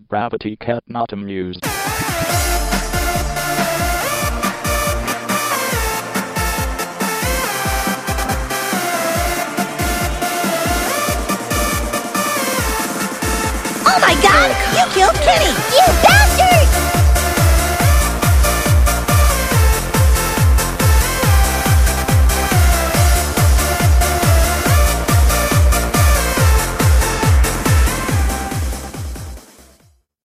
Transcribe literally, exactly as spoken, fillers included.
Gravity Cat not amused. Oh my god! You killed Kenny! You